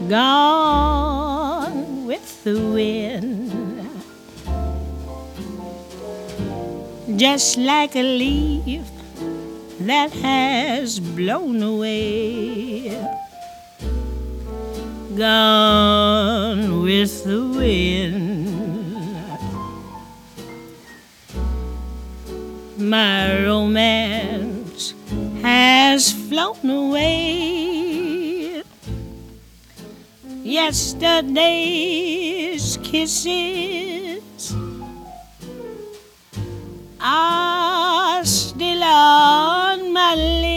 gone with the wind, just like a leaf that has blown away, gone with the wind. My romance has flown away. Yesterday's kisses are still on my lips.